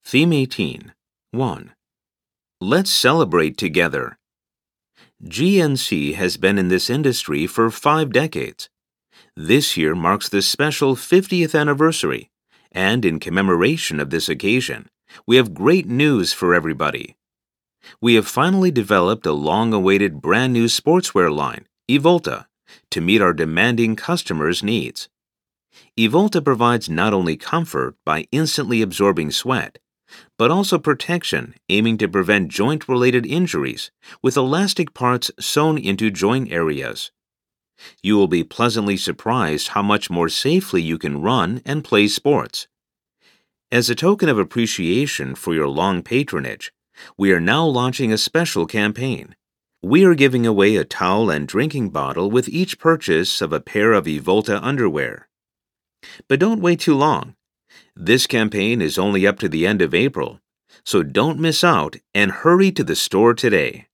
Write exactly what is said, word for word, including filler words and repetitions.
Theme eighteen. one. Let's celebrate together. G N C has been in this industry for five decades. This year marks the special fiftieth anniversary, and in commemoration of this occasion, we have great news for everybody. We have finally developed a long-awaited brand new sportswear line, Evolta, to meet our demanding customers' needs. Evolta provides not only comfort by instantly absorbing sweat, but also protection aiming to prevent joint-related injuries with elastic parts sewn into joint areas. You will be pleasantly surprised how much more safely you can run and play sports. As a token of appreciation for your long patronage, we are now launching a special campaign. We are giving away a towel and drinking bottle with each purchase of a pair of Evolta underwear. But don't wait too long. This campaign is only up to the end of April, so don't miss out and hurry to the store today.